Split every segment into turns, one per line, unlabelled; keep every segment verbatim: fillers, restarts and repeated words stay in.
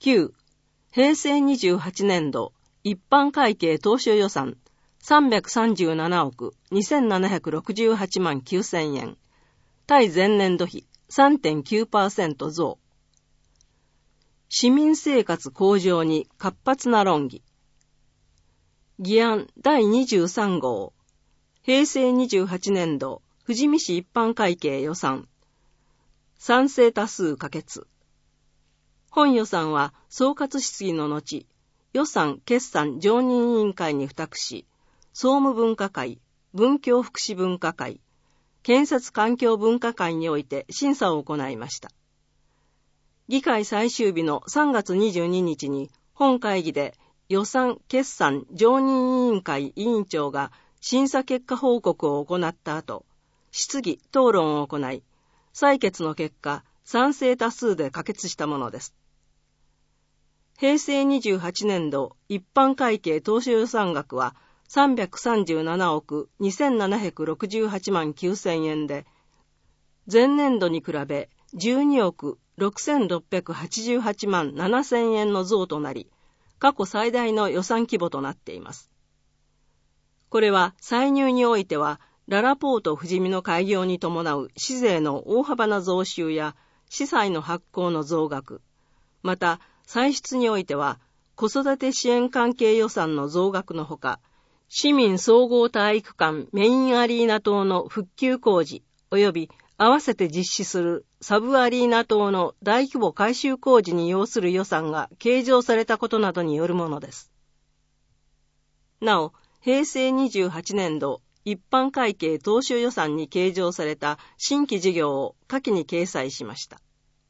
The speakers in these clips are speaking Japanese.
きゅう、平成にじゅうはちねん度一般会計当初予算さんびゃくさんじゅうななおくにせんななひゃくろくじゅうはちまんきゅうせんえん、対前年度比 さんてんきゅうパーセント 増。市民生活向上に活発な論議。議案だいにじゅうさん号、平成にじゅうはちねん度富士見市一般会計予算。賛成多数可決。本予算は総括質疑の後、予算決算常任委員会に付託し、総務分科会、文教福祉分科会、建設環境分科会において審査を行いました。議会最終日のさんがつにじゅうににちに本会議で予算決算常任委員会委員長が審査結果報告を行った後、質疑討論を行い、採決の結果、賛成多数で可決したものです。平成にじゅうはちねん度一般会計当初予算額はさんびゃくさんじゅうななおくにせんななひゃくろくじゅうはちまんきゅうせんえんで、前年度に比べじゅうにおくろくせんろっぴゃくはちじゅうはちまんななせんえんの増となり、過去最大の予算規模となっています。これは歳入においては、ララポート富士見の開業に伴う市税の大幅な増収や市債の発行の増額、また歳出においては子育て支援関係予算の増額のほか、市民総合体育館メインアリーナ等の復旧工事及び合わせて実施するサブアリーナ等の大規模改修工事に要する予算が計上されたことなどによるものです。なお、平成にじゅうはちねん度一般会計当初予算に計上された新規事業を下記に掲載しました。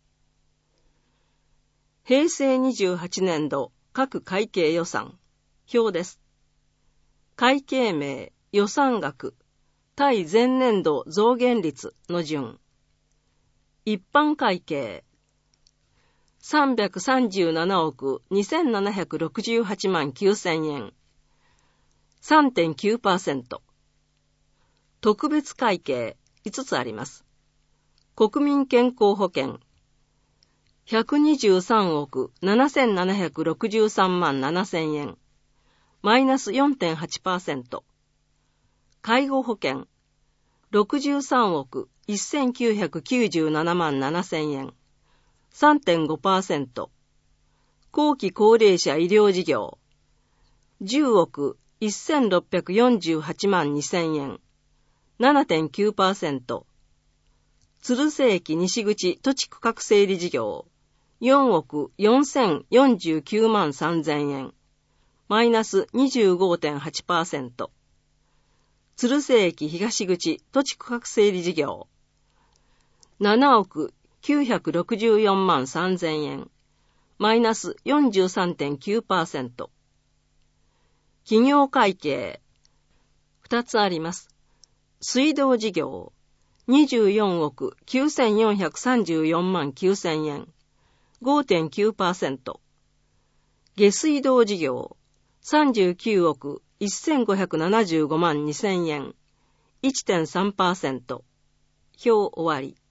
平成にじゅうはちねん度各会計予算表です。会計名、予算額、対前年度増減率の順。一般会計さんびゃくさんじゅうななおくにせんななひゃくろくじゅうはちまんきゅうせんえん さんてんきゅうパーセント。特別会計いつつあります。国民健康保険ひゃくにじゅうさんおくななせんななひゃくろくじゅうさんまんななせんえん、マイナス よんてんはちパーセント。介護保険ろくじゅうさんおくせんきゅうひゃくきゅうじゅうななまんななせんえん、さんてんごパーセント。後期高齢者医療事業じゅうおくせんろっぴゃくよんじゅうはちまんにせんえん、ななてんきゅうパーセント。鶴瀬駅西口土地区画整理事業よんおくよんせんよんじゅうきゅうまんさんぜんえん、マイナス にじゅうごてんはちパーセント。鶴瀬駅東口土地区画整理事業ななおくきゅうひゃくろくじゅうよんまんさんぜんえん、マイナス よんじゅうさんてんきゅうパーセント。企業会計ふたつあります。水道事業にじゅうよんおくきゅうせんよんひゃくさんじゅうよんまんきゅうせんえん ごてんきゅうパーセント。下水道事業さんじゅうきゅうおくせんごひゃくななじゅうごまんにせんえん いってんさんパーセント。表終わり。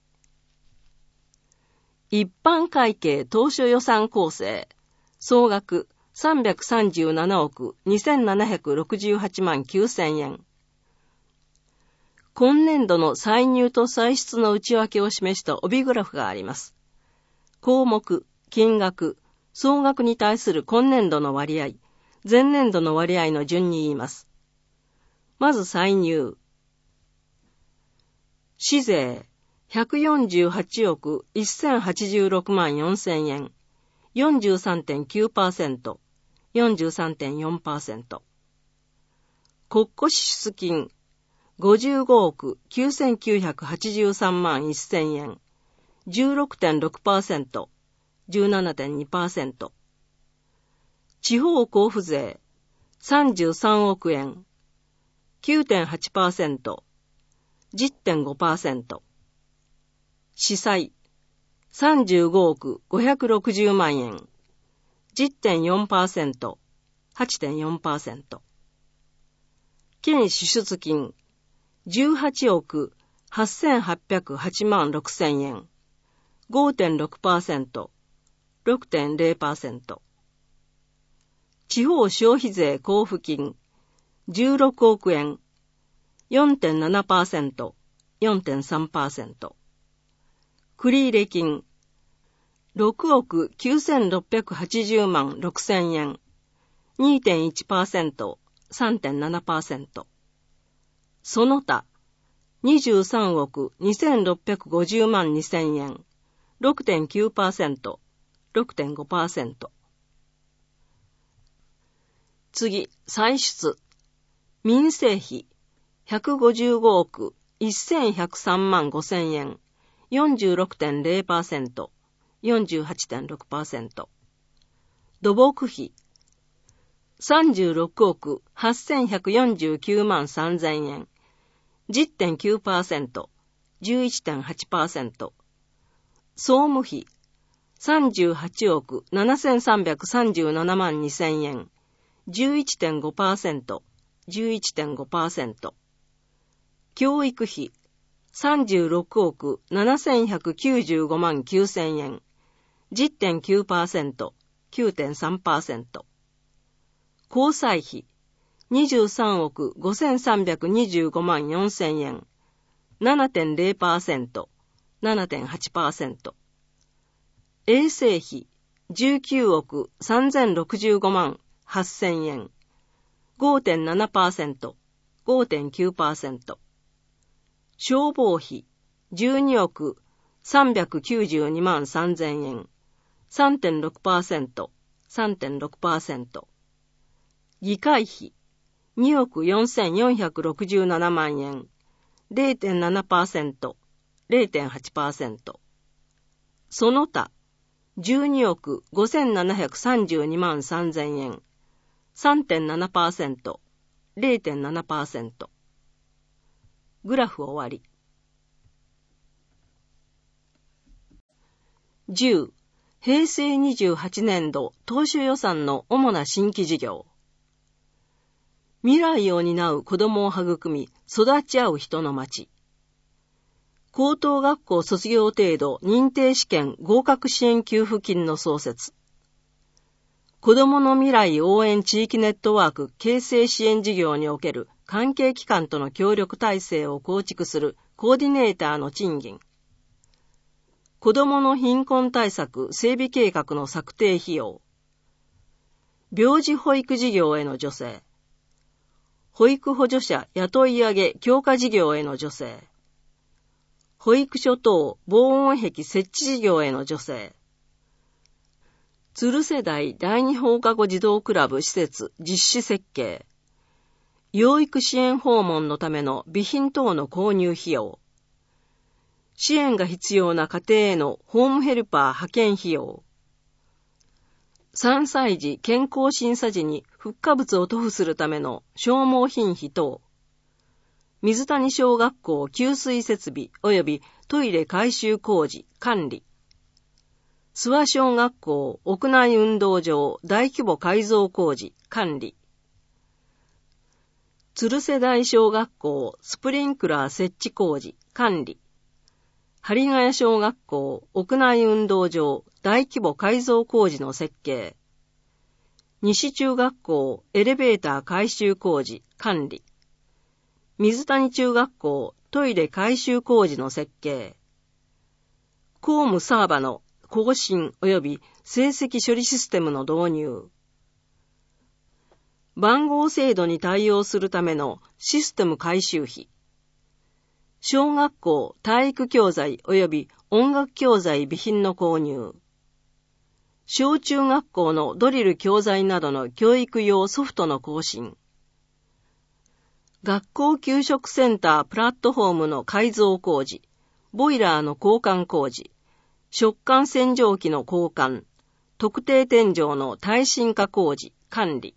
一般会計当初予算構成総額さんびゃくさんじゅうななおくにせんななひゃくろくじゅうはちまんきゅうせんえん。今年度の歳入と歳出の内訳を示した帯グラフがあります。項目、金額、総額に対する今年度の割合、前年度の割合の順に言います。まず歳入。市税ひゃくよんじゅうはちおくせんはちじゅうろくまんよんせんえん、よんじゅうさんてんきゅうパーセント、よんじゅうさんてんよんパーセント。国庫支出金ごじゅうごおくきゅうせんきゅうひゃくはちじゅうさんまんせんえん、じゅうろくてんろくパーセント、じゅうななてんにパーセント。地方交付税さんじゅうさんおくえん、きゅうてんはちパーセント、じゅってんごパーセント。市債さんじゅうごおくごひゃくろくじゅうまんえん、じゅってんよんパーセント、はちてんよんパーセント。県支出金じゅうはちおくはっせんはっぴゃくはちまんろくせんえん、ごてんろくパーセント、 ろくてんゼロパーセント。地方消費税交付金じゅうろくおくえん よんてんななパーセント、よんてんさんパーセント。繰入金ろくおくきゅうせんろっぴゃくはちじゅうまんろくせんえん にてんいちパーセント、さんてんななパーセント。その他にじゅうさんおくにせんろっぴゃくごじゅうまんにせんえん ろくてんきゅうパーセント、ろくてんごパーセント。次、歳出。民生費ひゃくごじゅうごおくせんひゃくさんまんごせんえん よんじゅうろくてんゼロパーセント、よんじゅうはちてんろくパーセント。土木費さんじゅうろくおくはっせんひゃくよんじゅうきゅうまんさんぜんえん じゅってんきゅうパーセント、じゅういちてんはちパーセント。総務費さんじゅうはちおくななせんさんびゃくさんじゅうななまんにせんえん じゅういちてんごパーセント、じゅういちてんごパーセント。教育費さんじゅうろくおくななせんひゃくきゅうじゅうごまんきゅうせんえん じゅってんきゅうパーセント、きゅうてんさんパーセント。交際費にじゅうさんおくごせんさんびゃくにじゅうごまんよんせんえん ななてんゼロパーセント、ななてんはちパーセント。衛生費じゅうきゅうおくさんぜんろくじゅうごまんはっせんえん ごてんななパーセント、ごてんきゅうパーセント。消防費じゅうにおくさんびゃくきゅうじゅうにまんさんぜんえん さんてんろくパーセント、さんてんろくパーセント。議会費におくよんせんよんひゃくろくじゅうななまんえん ゼロてんななパーセント、ゼロてんはちパーセント。その他じゅうにおくごせんななひゃくさんじゅうにまんさんぜんえん さんてんななパーセント、ゼロてんななパーセント。グラフ終わり。じゅうへいせいにじゅうはちねんど当初予算の主な新規事業。未来を担う子どもを育み育ち合う人の町。高等学校卒業程度認定試験合格支援給付金の創設。子どもの未来応援地域ネットワーク形成支援事業における関係機関との協力体制を構築するコーディネーターの賃金。子どもの貧困対策整備計画の策定費用。病児保育事業への助成。保育補助者雇い上げ強化事業への助成。保育所等防音壁設置事業への助成。鶴世代第二放課後児童クラブ施設実施設計。養育支援訪問のための備品等の購入費用。支援が必要な家庭へのホームヘルパー派遣費用。さんさい児健康審査時にフッ化物を塗布するための消耗品費等。水谷小学校給水設備及びトイレ改修工事管理。諏訪小学校屋内運動場大規模改造工事管理。鶴世代小学校スプリンクラー設置工事管理。針ヶ谷小学校屋内運動場大規模改造工事の設計。西中学校エレベーター改修工事管理。水谷中学校トイレ改修工事の設計。公務サーバの更新及び成績処理システムの導入。番号制度に対応するためのシステム改修費。小学校体育教材及び音楽教材備品の購入。小中学校のドリル教材などの教育用ソフトの更新。学校給食センタープラットフォームの改造工事、ボイラーの交換工事、食管洗浄機の交換、特定天井の耐震化工事、管理。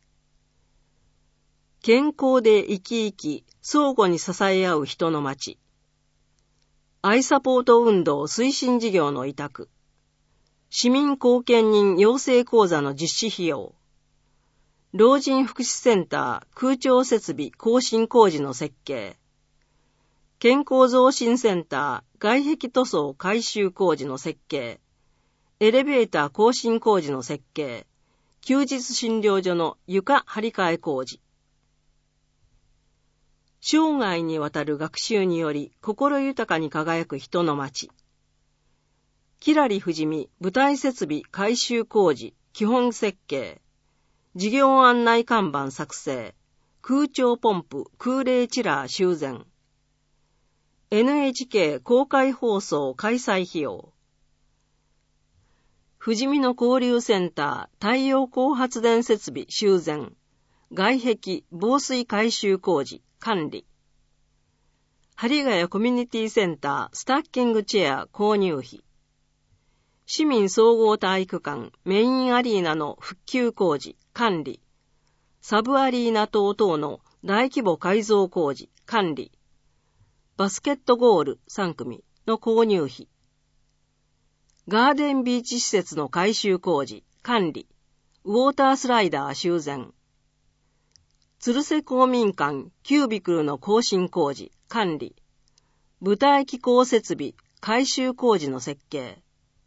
健康で生き生き、相互に支え合う人の町。アイサポート運動推進事業の委託。市民貢献人養成講座の実施費用。老人福祉センター空調設備更新工事の設計。健康増進センター外壁塗装改修工事の設計。 エレベーター更新工事の設計、休日診療所の床張り替え工事。生涯にわたる学習により心豊かに輝く人の街。きらりふじみ舞台設備改修工事基本設計、事業案内看板作成、空調ポンプ空冷チラー修繕。エヌエイチケー 公開放送開催費用。ふじみの交流センター太陽光発電設備修繕、外壁防水改修工事管理。針ヶ谷コミュニティセンタースタッキングチェア購入費。市民総合体育館メインアリーナの復旧工事管理。サブアリーナ等々の大規模改造工事管理。バスケットゴールさん組の購入費。ガーデンビーチ施設の改修工事管理。ウォータースライダー修繕。鶴瀬公民館キュービクルの更新工事管理。舞台機構設備改修工事の設計。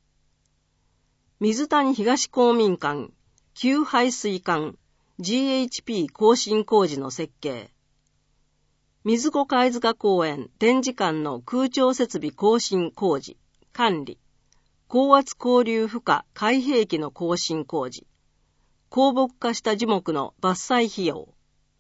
水谷東公民館旧排水管 ジーエイチピー 更新工事の設計。水子貝塚公園展示館の空調設備更新工事管理。高圧交流負荷開閉器の更新工事。高木化した樹木の伐採費用。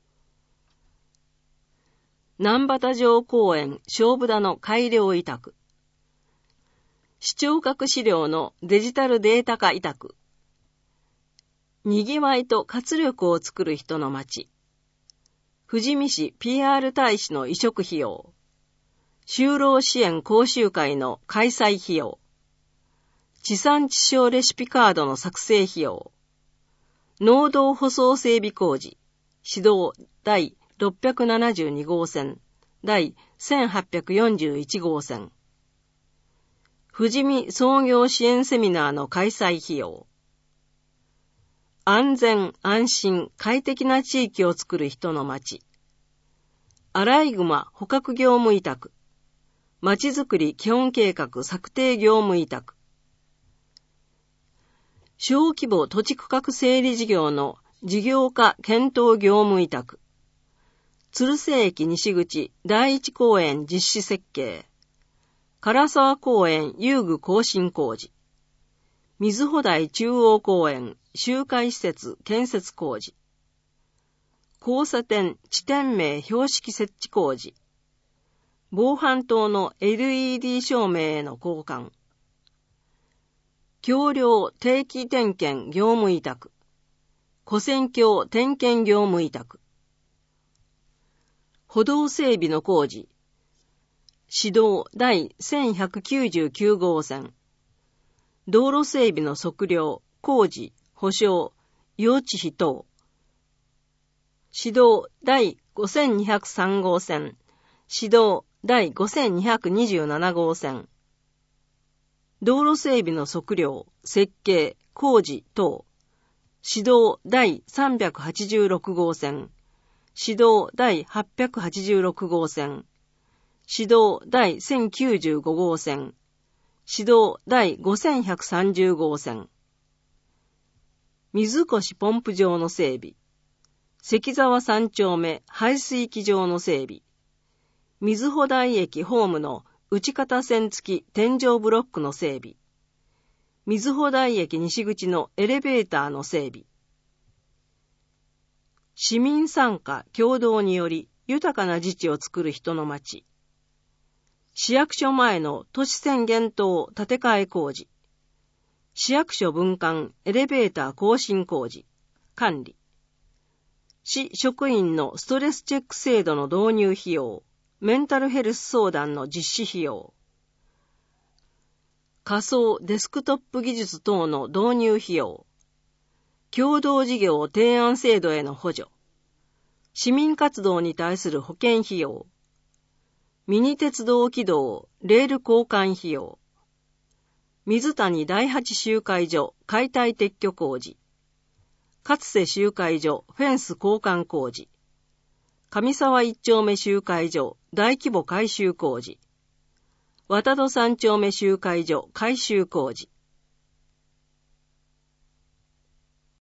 南畑城公園小部田の改良委託。視聴覚資料のデジタルデータ化委託。にぎわいと活力を作る人の街。富士見市 ピーアール 大使の移植費用。就労支援講習会の開催費用。地産地消レシピカードの作成費用。農道舗装整備工事。市道第ろっぴゃくななじゅうに号線、第せんはっぴゃくよんじゅういち号線。富士見創業支援セミナーの開催費用。安全・安心・快適な地域を作る人の街。アライグマ捕獲業務委託。まちづくり基本計画策定業務委託。小規模土地区画整理事業の事業化検討業務委託。鶴瀬駅西口第一公園実施設計。唐沢公園遊具更新工事。水穂台中央公園集会施設建設工事。交差点地点名標識設置工事。防犯灯の エルイーディー 照明への交換。橋梁定期点検業務委託。跨線橋点検業務委託。歩道整備の工事。市道第せんひゃくきゅうじゅうきゅう号線。道路整備の測量、工事、保証、用地費等。市道第ごせんにひゃくさん号線。市道第ごせんにひゃくにじゅうなな号線。道路整備の測量、設計、工事等。市道第さんびゃくはちじゅうろく号線。市道第はっぴゃくはちじゅうろく号線。市道第せんきゅうじゅうご号線。市道第ごせんひゃくさんじゅう号線。水越ポンプ場の整備。関沢三丁目排水機場の整備。水穂台駅ホームの内方線付き天井ブロックの整備。水穂台駅西口のエレベーターの整備。市民参加協同により豊かな自治を作る人の街。市役所前の都市宣言棟建て替え工事。市役所分館エレベーター更新工事。管理。市職員のストレスチェック制度の導入費用。メンタルヘルス相談の実施費用。仮想デスクトップ技術等の導入費用。共同事業提案制度への補助。市民活動に対する保険費用。ミニ鉄道軌道レール交換費用。水谷第八集会所解体撤去工事。勝瀬集会所フェンス交換工事。上沢一丁目集会所大規模改修工事。渡戸三丁目集会所改修工事。